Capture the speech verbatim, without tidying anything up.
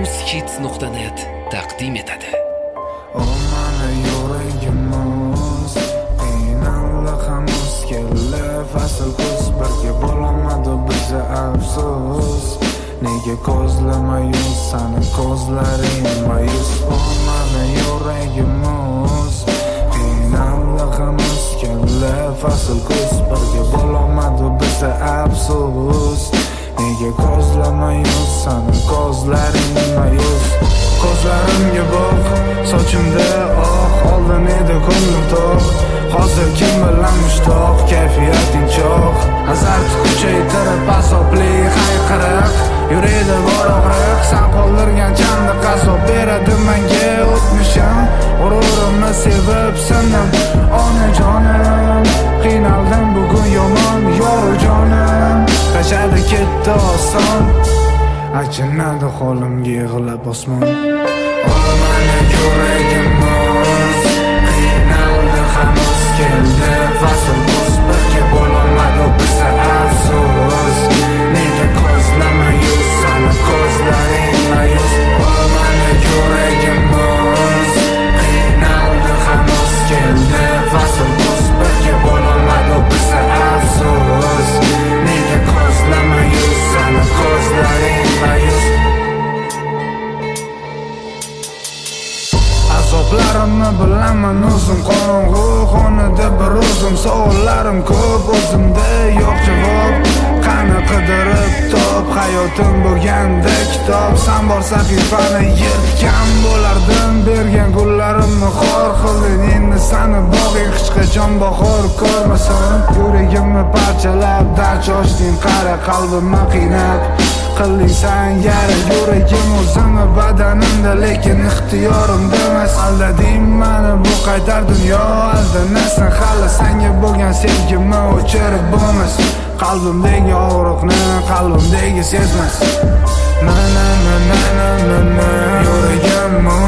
uskits nuqta net taqdim etadi. O mana yuragimiz qiynaldi hanuz keldi fasl kuz birga bo'lolmadi biza afsus. Nega ko'zlamayuz sani ko'zlaring mayus. O mana yuragimiz qiynaldi hanuz keldi fasl kuz birga bo'lolmadi biza afsus. Nega ko'zlamayuz sani ko'zlaring mayus. Ko'zlarimga boq, sochimda oq, oldin edi ko'nglim to'q. Hozir kim bilan mushtoq, kayfiyating choq. Azart kuchaytirib asobli hayqiriq, yuraydi bor og'riq. San qoldirgan chandiq azob beradi menga o'tmishim. G'ururimni sevib sindim, onajonim. Qiynaldim bugun yomon, yoru jonim. Qachadi ketdi oson, achinadi holimga yig'lab osmon. O mana yuragimiz qiynaldi hanuz keldi fasl kuz birga bo'lolmadi biza afsus. Nega ko'zlamayuz sani ko'zlaring mayus. O mana yuragimiz qiynaldi hanuz keldi fasl kuz birga bo'lolmadi biza afsus. Nega ko'zlamayuz sani ko'zlaring mayus. Azoblarimni bilaman o'zim, qorong'u xonada bir o'zim. Savollarim ko'p, o'zimda yo'q javob. Qani qidirib top, hayotim bo'lganda kitob. San bor sahifani yirtgan bo'lardim, bergan gullarimni xor qilding. Endi sani bog'ing hech qachon bahor ko'rmasin. Yuragimni parchalab darcha ochding, qara qalbimni qiynab qilding san yara. Yuragim o'zimni badanimda, lekin ixtiyorimda emas. Aldading meni bu qaytar dunyo, aldanasan hali. Senga bo'lgan sevgimni o'chirib bo'lmas. Qalbimdagi og'riqni qalbimdagi sezmas. Na na na na na na. Yuragim